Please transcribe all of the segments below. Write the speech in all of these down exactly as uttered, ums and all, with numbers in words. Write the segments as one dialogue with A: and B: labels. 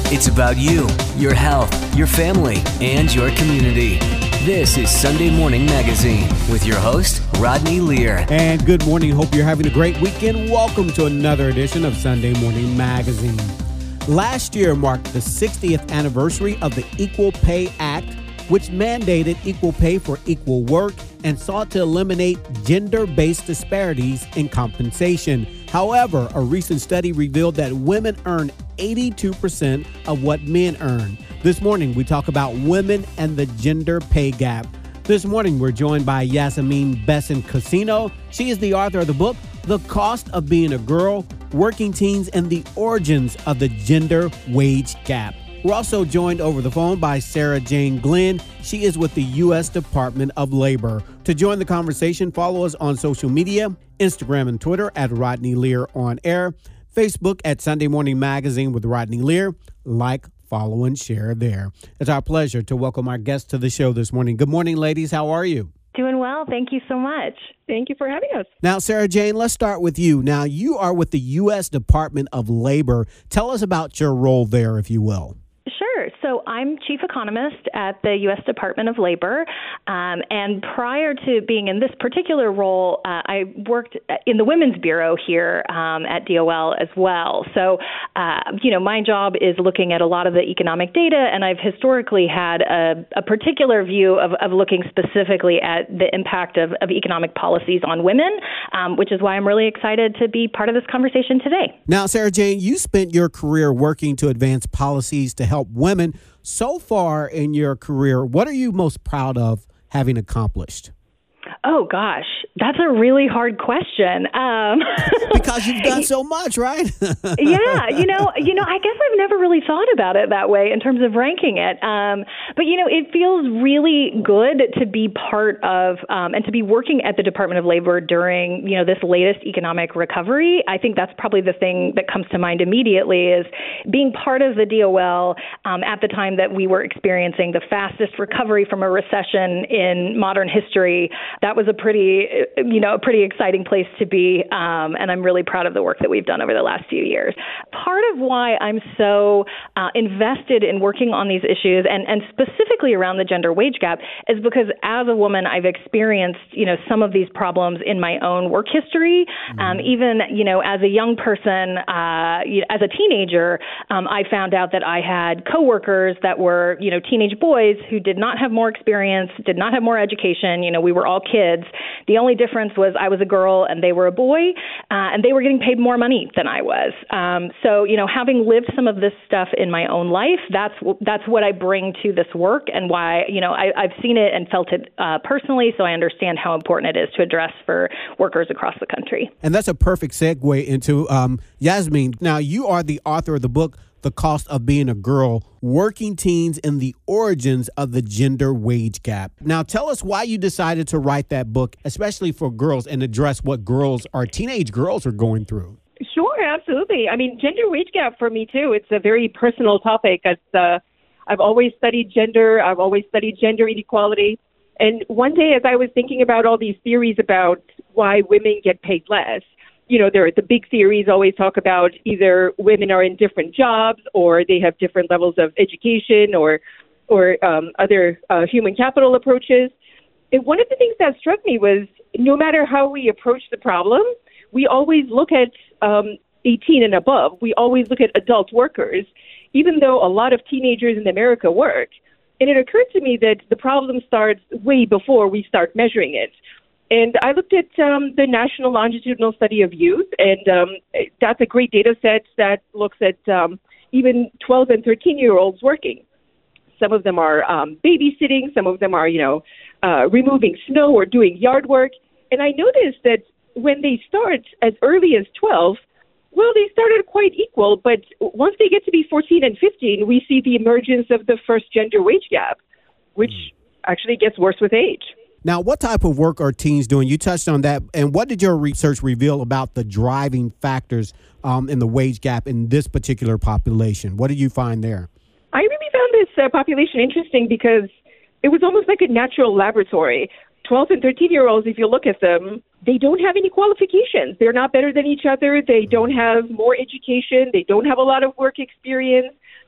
A: It's about you, your health, your family, and your community. This is Sunday Morning Magazine with your host, Rodney Lear.
B: And good morning. Hope you're having a great weekend. Welcome to another edition of Sunday Morning Magazine. Last year marked the sixtieth anniversary of the Equal Pay Act, which mandated equal pay for equal work and sought to eliminate gender-based disparities in compensation. However, a recent study revealed that women earn eighty-two percent of what men earn. This morning, we talk about women and the gender pay gap. This morning, we're joined by Yasmin Besson-Casino. She is the author of the book, The Cost of Being a Girl, Working Teens and the Origins of the Gender Wage Gap. We're also joined over the phone by Sarah Jane Glenn. She is with the U S Department of Labor. To join the conversation, follow us on social media, Instagram and Twitter at Rodney Lear on air, Facebook at Sunday Morning Magazine with Rodney Lear. Like, follow, and share there. It's our pleasure to welcome our guests to the show this morning. Good morning, ladies. How are you?
C: Doing well. Thank you so much.
D: Thank you for having us.
B: Now, Sarah Jane, let's start with you. Now, you are with the U S Department of Labor. Tell us about your role there, if you will.
C: Sure. So I'm chief economist at the U S Department of Labor. Um, and prior to being in this particular role, uh, I worked in the Women's Bureau here um, at D O L as well. So, uh, you know, my job is looking at a lot of the economic data, and I've historically had a, a particular view of, of looking specifically at the impact of, of economic policies on women, um, which is why I'm really excited to be part of this conversation today.
B: Now, Sarah Jane, you spent your career working to advance policies to help women. So far in your career, what are you most proud of having accomplished?
C: Oh, gosh, that's a really hard question. Um,
B: because you've done so much, right?
C: yeah, you know, you know, I guess I've never really thought about it that way in terms of ranking it. Um, but, you know, it feels really good to be part of um, and to be working at the Department of Labor during, you know, this latest economic recovery. I think that's probably the thing that comes to mind immediately is being part of the D O L um, at the time that we were experiencing the fastest recovery from a recession in modern history. That was a pretty, you know, a pretty exciting place to be, um, and I'm really proud of the work that we've done over the last few years. Part of why I'm so uh, invested in working on these issues, and, and specifically around the gender wage gap, is because as a woman, I've experienced, you know, some of these problems in my own work history. Mm-hmm. Um, even, you know, as a young person, uh, you know, as a teenager, um, I found out that I had coworkers that were, you know, teenage boys who did not have more experience, did not have more education. You know, we were all kids. The only difference was I was a girl and they were a boy, uh, and they were getting paid more money than I was. Um, so, you know, having lived some of this stuff in my own life, that's that's what I bring to this work, and why, you know, I, I've seen it and felt it uh, personally, so I understand how important it is to address for workers across the country.
B: And that's a perfect segue into um, Yasmin. Now, you are the author of the book, The Cost of Being a Girl, Working Teens and the Origins of the Gender Wage Gap. Now, tell us why you decided to write that book, especially for girls, and address what girls, our teenage girls, are going through.
D: Sure, absolutely. I mean, gender wage gap for me, too. It's a very personal topic. It's, uh, I've always studied gender. I've always studied gender inequality. And one day, as I was thinking about all these theories about why women get paid less, you know, there the big theories always talk about either women are in different jobs or they have different levels of education or or um, other uh, human capital approaches. And one of the things that struck me was no matter how we approach the problem, we always look at um, eighteen and above. We always look at adult workers, even though a lot of teenagers in America work. And it occurred to me that the problem starts way before we start measuring it. And I looked at um, the National Longitudinal Study of Youth, and um, that's a great data set that looks at um, even twelve and thirteen-year-olds working. Some of them are um, babysitting, some of them are, you know, uh, removing snow or doing yard work. And I noticed that when they start as early as twelve, well, they started quite equal, but once they get to be fourteen and fifteen, we see the emergence of the first gender wage gap, which actually gets worse with age.
B: Now, what type of work are teens doing? You touched on that. And what did your research reveal about the driving factors um, in the wage gap in this particular population? What did you find there?
D: I really found this uh, population interesting because it was almost like a natural laboratory. twelve and thirteen-year-olds, if you look at them, they don't have any qualifications. They're not better than each other. They don't have more education. They don't have a lot of work experience.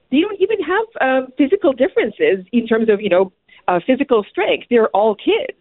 D: they don't even have um, physical differences in terms of, you know, uh, physical strength. They're all kids.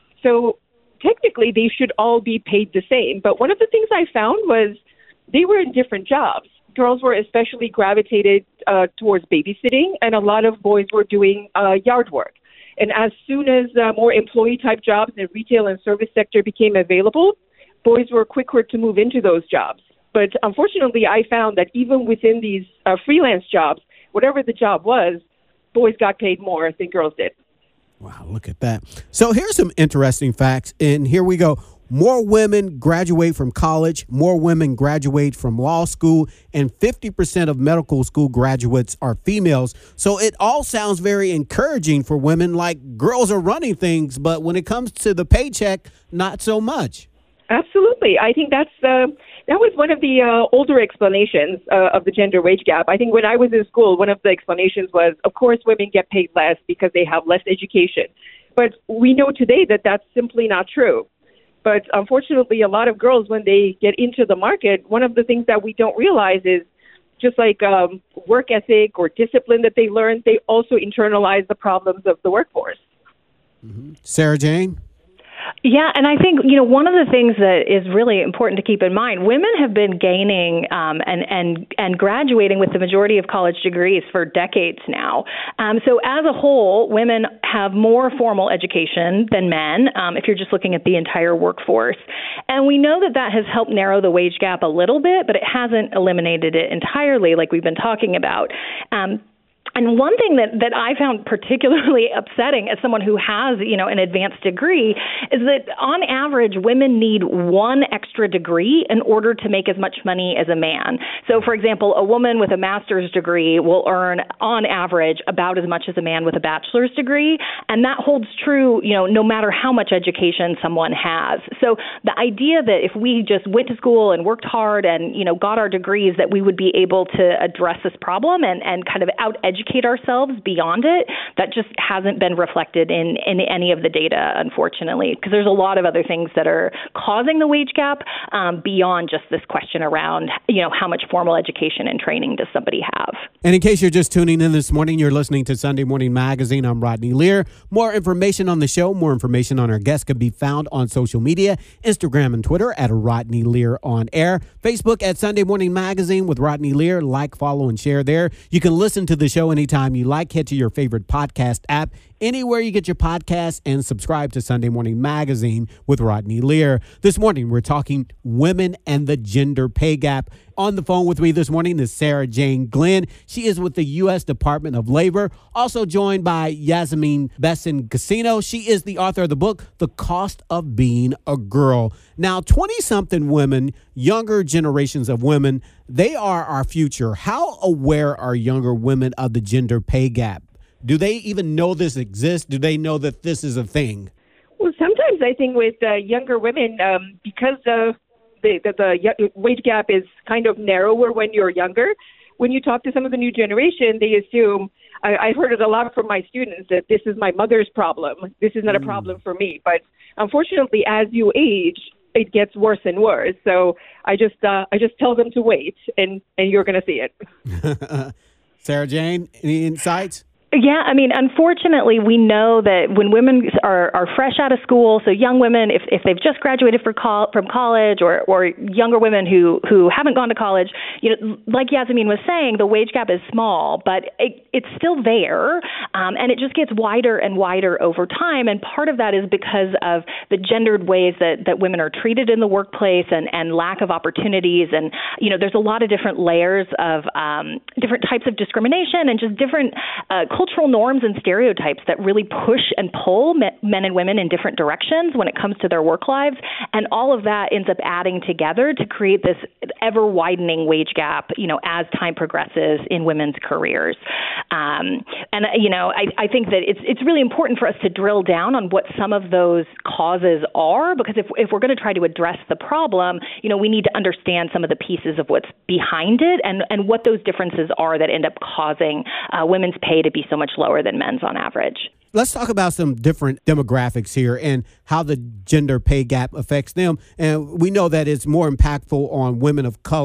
D: So technically, they should all be paid the same. But one of the things I found was they were in different jobs. Girls were especially gravitated uh, towards babysitting, and a lot of boys were doing uh, yard work. And as soon as uh, more employee-type jobs in retail and service sector became available, boys were quicker to move into those jobs. But unfortunately, I found that even within these uh, freelance jobs, whatever the job was, boys got paid more than girls did.
B: Wow, look at that. So here's some interesting facts, and here we go. More women graduate from college, more women graduate from law school, and fifty percent of medical school graduates are females. So it all sounds very encouraging for women, like girls are running things, but when it comes to the paycheck, not so much.
D: Absolutely. I think that's uh, that was one of the uh, older explanations uh, of the gender wage gap. I think when I was in school, one of the explanations was, of course, women get paid less because they have less education. But we know today that that's simply not true. But unfortunately, a lot of girls, when they get into the market, one of the things that we don't realize is just like um, work ethic or discipline that they learn, they also internalize the problems of the workforce.
B: Mm-hmm. Sarah Jane?
C: Yeah, and I think, you know, one of the things that is really important to keep in mind, women have been gaining um, and, and, and graduating with the majority of college degrees for decades now. Um, so as a whole, women have more formal education than men, um, if you're just looking at the entire workforce. And we know that that has helped narrow the wage gap a little bit, but it hasn't eliminated it entirely like we've been talking about. Um, And one thing that, that I found particularly upsetting as someone who has, you know, an advanced degree is that on average, women need one extra degree in order to make as much money as a man. So, for example, a woman with a master's degree will earn on average about as much as a man with a bachelor's degree. And that holds true, you know, no matter how much education someone has. So the idea that if we just went to school and worked hard and, you know, got our degrees, that we would be able to address this problem and, and kind of out-educate ourselves beyond it, that just hasn't been reflected in, in any of the data, unfortunately, because there's a lot of other things that are causing the wage gap um, beyond just this question around, you know, how much formal education and training does somebody have.
B: And in case you're just tuning in this morning, you're listening to Sunday Morning Magazine. I'm Rodney Lear. More information on the show, more information on our guests can be found on social media, Instagram and Twitter at Rodney Lear on air, Facebook at Sunday Morning Magazine with Rodney Lear. Like, follow, and share there. You can listen to the show anytime you like. Head to your favorite podcast app, anywhere you get your podcasts, and subscribe to Sunday Morning Magazine with Rodney Lear. This morning, we're talking women and the gender pay gap. On the phone with me this morning is Sarah Jane Glenn. She is with the U S Department of Labor. Also joined by Yasmin Besson-Cassino. She is the author of the book, The Cost of Being a Girl. Now, twenty-something women, younger generations of women, they are our future. How aware are younger women of the gender pay gap? Do they even know this exists? Do they know that this is a thing?
D: Well, sometimes I think with uh, younger women, um, because of the, the, the wage gap is kind of narrower when you're younger, when you talk to some of the new generation, they assume, I, I've heard it a lot from my students, that this is my mother's problem. This is not mm. a problem for me. But unfortunately, as you age, it gets worse and worse. So I just uh, I just tell them to wait, and, and you're going to see it.
B: Sarah Jane, any insights?
C: Yeah, I mean, unfortunately, we know that when women are, are fresh out of school, so young women, if, if they've just graduated for col- from college, or, or younger women who, who haven't gone to college, you know, like Yasmin was saying, the wage gap is small, but it, it's still there, um, and it just gets wider and wider over time. And part of that is because of the gendered ways that, that women are treated in the workplace, and, and lack of opportunities. And, you know, there's a lot of different layers of um, different types of discrimination, and just different uh, cultural norms and stereotypes that really push and pull men and women in different directions when it comes to their work lives. And all of that ends up adding together to create this ever widening wage gap, you know, as time progresses in women's careers. Um, and, you know, I, I think that it's it's really important for us to drill down on what some of those causes are, because if, if we're going to try to address the problem, you know, we need to understand some of the pieces of what's behind it, and, and what those differences are that end up causing uh, women's pay to be so much lower than men's on average.
B: Let's talk about some different demographics here and how the gender pay gap affects them. And we know that it's more impactful on women of color.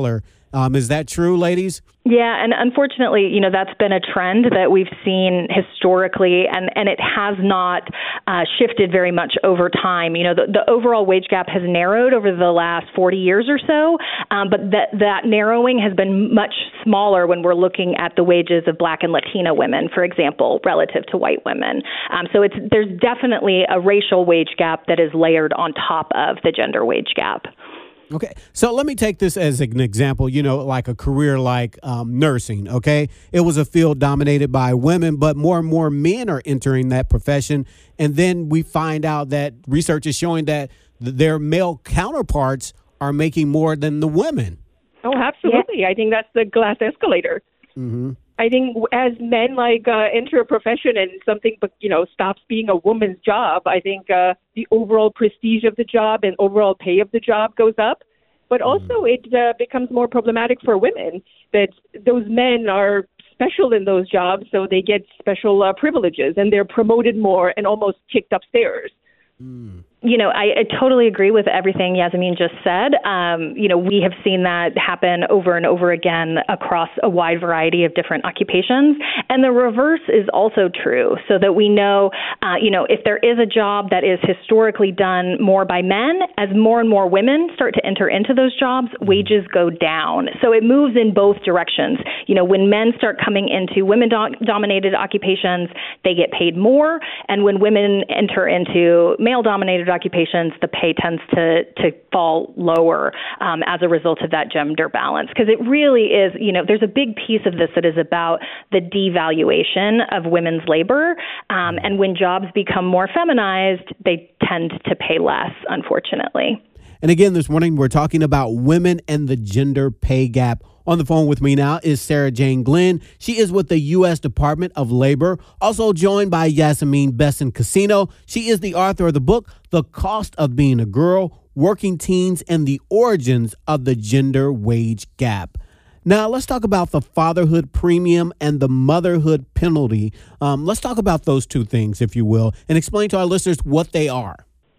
B: Um, is that true, ladies?
C: Yeah, and unfortunately, you know, that's been a trend that we've seen historically, and, and it has not uh, shifted very much over time. You know, the, the overall wage gap has narrowed over the last forty years or so, um, but that, that narrowing has been much smaller when we're looking at the wages of Black and Latina women, for example, relative to white women. Um, so it's there's definitely a racial wage gap that is layered on top of the gender wage gap.
B: Okay, so let me take this as an example, you know, like a career like um, nursing, okay? It was a field dominated by women, but more and more men are entering that profession. And then we find out that research is showing that th- their male counterparts are making more than the women.
D: Oh, absolutely. Yeah. I think that's the glass escalator.
B: Mm-hmm.
D: I think as men like uh, enter a profession and something, but you know, stops being a woman's job, I think uh, the overall prestige of the job and overall pay of the job goes up. But also it uh, becomes more problematic for women that those men are special in those jobs, so they get special uh, privileges and they're promoted more and almost kicked upstairs.
B: Mm.
C: You know, I, I totally agree with everything Yasmin just said. Um, you know, we have seen that happen over and over again across a wide variety of different occupations. And the reverse is also true, so that we know, uh, you know, if there is a job that is historically done more by men, as more and more women start to enter into those jobs, wages go down. So it moves in both directions. You know, when men start coming into women-dominated occupations, they get paid more. And when women enter into male-dominated occupations, the pay tends to, to fall lower um, as a result of that gender balance. Because it really is, you know, there's a big piece of this that is about the devaluation of women's labor. Um, and when jobs become more feminized, they tend to pay less, unfortunately.
B: And again, this morning, we're talking about women and the gender pay gap. On the phone with me now is Sarah Jane Glenn. She is with the U S Department of Labor, also joined by Yasmin Besson-Cassino. She is the author of the book, The Cost of Being a Girl, Working Teens, and the Origins of the Gender Wage Gap. Now, let's talk about the fatherhood premium and the motherhood penalty. Um, let's talk about those two things, if you will, and explain to our listeners what they are.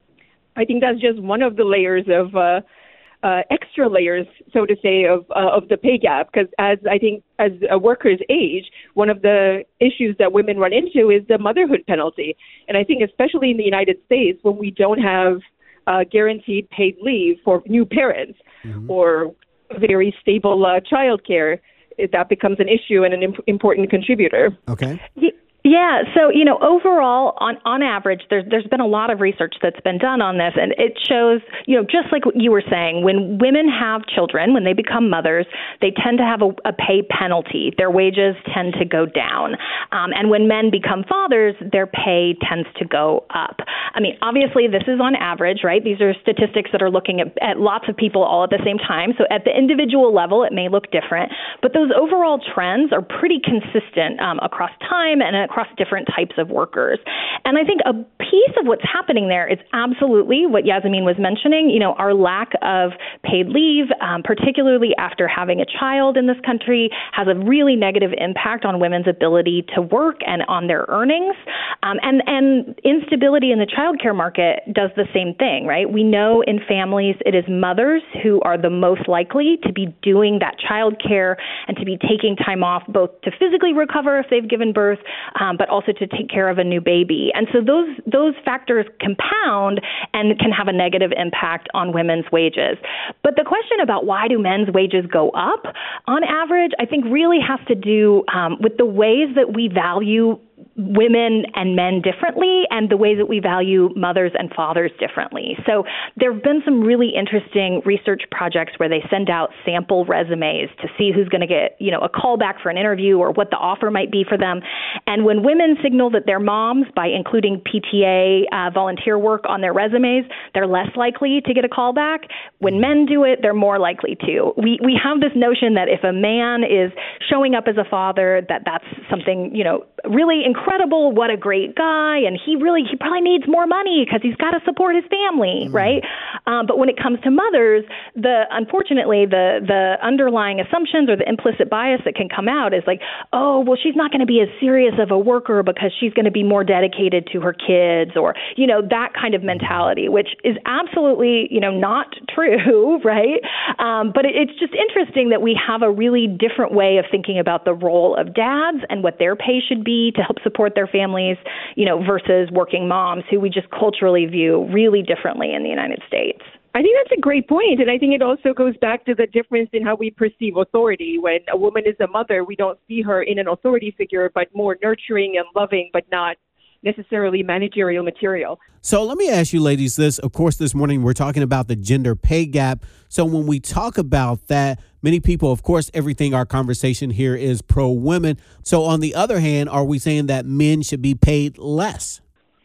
D: I think that's just one of the layers of uh, uh, extra layers, so to say, of uh, of the pay gap. Because as I think as uh, workers age, one of the issues that women run into is the motherhood penalty. And I think especially in the United States, when we don't have uh, guaranteed paid leave for new parents mm-hmm. or very stable uh, child care, that becomes an issue and an imp- important contributor.
B: Okay.
C: Yeah, so, you know, overall, on, on average, there's, there's been a lot of research that's been done on this, and it shows, you know, just like what you were saying, when women have children, when they become mothers, they tend to have a, a pay penalty. Their wages tend to go down. Um, and when men become fathers, their pay tends to go up. I mean, obviously, this is on average, right? These are statistics that are looking at, at lots of people all at the same time. So at the individual level, it may look different, but those overall trends are pretty consistent um, across time and across different types of workers. And I think a piece of what's happening there is absolutely what Yasmin was mentioning, you know, our lack of paid leave, um, particularly after having a child in this country, has a really negative impact on women's ability to work and on their earnings. Um, and, and instability in the childcare market does the same thing, right? We know in families it is mothers who are the most likely to be doing that childcare and to be taking time off both to physically recover if they've given birth, Um, but also to take care of a new baby. And so those those factors compound and can have a negative impact on women's wages. But the question about why do men's wages go up on average, I think really has to do um, with the ways that we value women and men differently and the ways that we value mothers and fathers differently. So there have been some really interesting research projects where they send out sample resumes to see who's going to get, you know, a call back for an interview or what the offer might be for them. And when women signal that they're moms by including P T A uh, volunteer work on their resumes, they're less likely to get a call back. When men do it, they're more likely to. We we have this notion that if a man is showing up as a father, that that's something, you know, really incredible incredible, what a great guy, and he really, he probably needs more money because he's got to support his family, mm. right? Um, but when it comes to mothers, the unfortunately, the the underlying assumptions or the implicit bias that can come out is like, oh, well, she's not going to be as serious of a worker because she's going to be more dedicated to her kids, or, you know, that kind of mentality, which is absolutely, you know, not true, right? Um, but it, it's just interesting that we have a really different way of thinking about the role of dads and what their pay should be to help support their families, you know, versus working moms who we just culturally view really differently in the United States.
D: I think that's a great point, and I think it also goes back to the difference in how we perceive authority. When a woman is a mother, we don't see her in an authority figure, but more nurturing and loving, but not necessarily managerial material.
B: So let me ask you ladies this. Of course, this morning we're talking about the gender pay gap. So when we talk about that, many people, of course, everything, our conversation here is pro women. So on the other hand, are we saying that men should be paid less?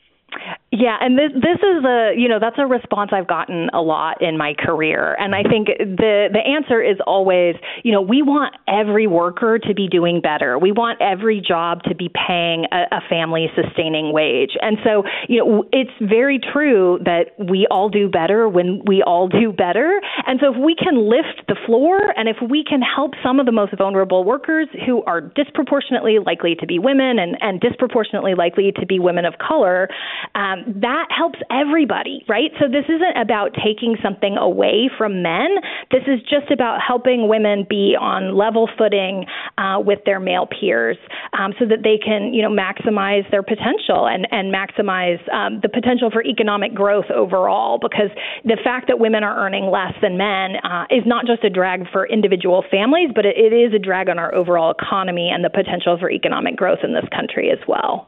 C: Yeah, and this this is a, you know, that's a response I've gotten a lot in my career. And I think the the answer is always, you know, we want every worker to be doing better. We want every job to be paying a, a family sustaining wage. And so, you know, it's very true that we all do better when we all do better. And so if we can lift the floor and if we can help some of the most vulnerable workers who are disproportionately likely to be women and, and disproportionately likely to be women of color, um, that helps everybody, right? So this isn't about taking something away from men. This is just about helping women be on level footing uh, with their male peers, um, so that they can, you know, maximize their potential and, and maximize um, the potential for economic growth overall. Because the fact that women are earning less than men uh, is not just a drag for individual families, but it, it is a drag on our overall economy and the potential for economic growth in this country as well.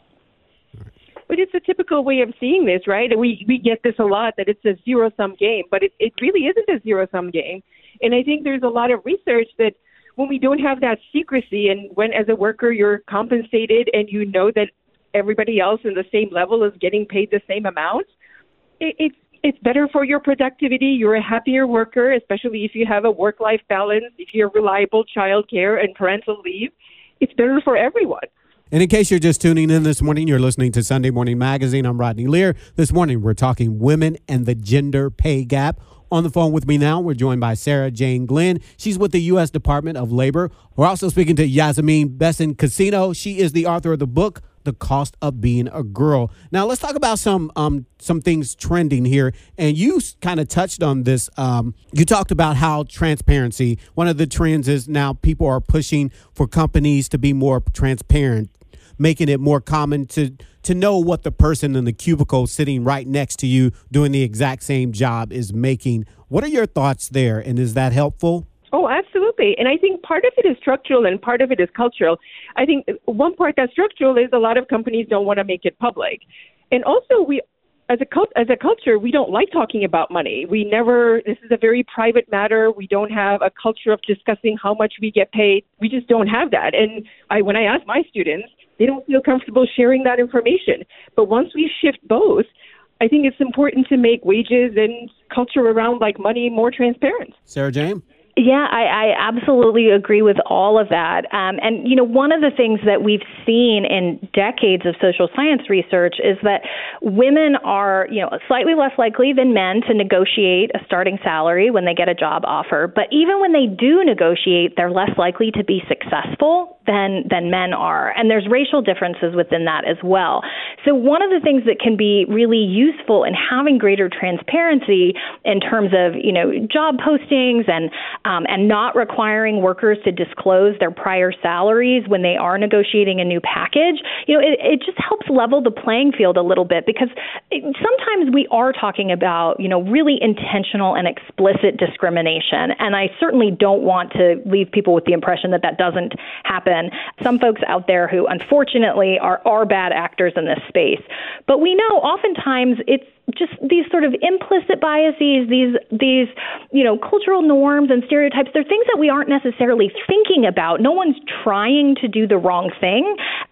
D: But it's a typical way of seeing this, right? We we get this a lot, that it's a zero-sum game, but it, it really isn't a zero-sum game. And I think there's a lot of research that when we don't have that secrecy, and when as a worker you're compensated and you know that everybody else in the same level is getting paid the same amount, it, it's it's better for your productivity. You're a happier worker, especially if you have a work-life balance, if you have reliable childcare and parental leave. It's better for everyone.
B: And in case you're just tuning in this morning, you're listening to Sunday Morning Magazine. I'm Rodney Lear. This morning, we're talking women and the gender pay gap. On the phone with me now, we're joined by Sarah Jane Glenn. She's with the U S Department of Labor. We're also speaking to Yasmine Besson-Casino. She is the author of the book, The Cost of Being a Girl. Now, let's talk about some um, some things trending here. And you kind of touched on this. Um, you talked about how transparency, one of the trends is now people are pushing for companies to be more transparent, making it more common to to know what the person in the cubicle sitting right next to you doing the exact same job is making. What are your thoughts there? And is that helpful?
D: Oh, absolutely. And I think part of it is structural and part of it is cultural. I think one part that's structural is a lot of companies don't want to make it public. And also, we, as a cult, as a culture, we don't like talking about money. We never, this is a very private matter. We don't have a culture of discussing how much we get paid. We just don't have that. And I, when I ask my students, they don't feel comfortable sharing that information. But once we shift both, I think it's important to make wages and culture around like money more transparent.
B: Sarah Jane?
C: Yeah, I, I absolutely agree with all of that. Um, and, you know, one of the things that we've seen in decades of social science research is that women are, you know, slightly less likely than men to negotiate a starting salary when they get a job offer. But even when they do negotiate, they're less likely to be successful than than men are. And there's racial differences within that as well. So one of the things that can be really useful in having greater transparency in terms of, you know, job postings and Um, and not requiring workers to disclose their prior salaries when they are negotiating a new package, you know, it, it just helps level the playing field a little bit, because it, sometimes we are talking about, you know, really intentional and explicit discrimination. And I certainly don't want to leave people with the impression that that doesn't happen. Some folks out there who unfortunately are, are bad actors in this space. But we know oftentimes it's just these sort of implicit biases, these, these, you know, cultural norms and stereotypes. They're things that we aren't necessarily thinking about. No one's trying to do the wrong thing,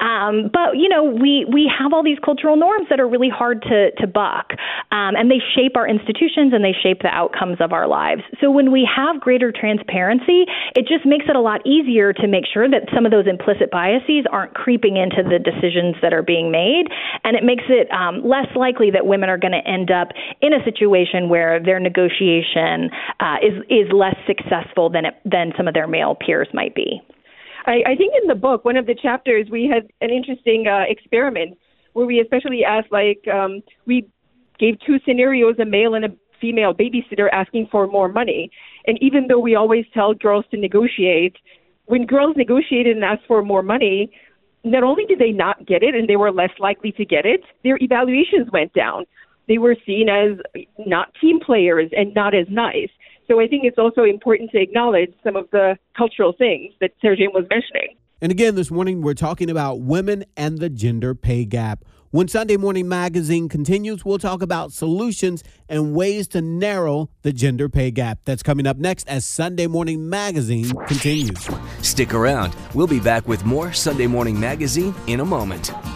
C: Um, but, you know, we, we have all these cultural norms that are really hard to, to buck, um, and they shape our institutions and they shape the outcomes of our lives. So when we have greater transparency, it just makes it a lot easier to make sure that some of those implicit biases aren't creeping into the decisions that are being made, and it makes it um, less likely that women are going to end up in a situation where their negotiation uh, is is less successful than it, than some of their male peers might be.
D: I, I think in the book, one of the chapters, we had an interesting uh, experiment where we especially asked, like, um, we gave two scenarios, a male and a female babysitter asking for more money. And even though we always tell girls to negotiate, when girls negotiated and asked for more money, not only did they not get it and they were less likely to get it, their evaluations went down. They were seen as not team players and not as nice. So I think it's also important to acknowledge some of the cultural things that Sergey was mentioning.
B: And again, this morning, we're talking about women and the gender pay gap. When Sunday Morning Magazine continues, we'll talk about solutions and ways to narrow the gender pay gap. That's coming up next as Sunday Morning Magazine continues.
A: Stick around. We'll be back with more Sunday Morning Magazine in a moment.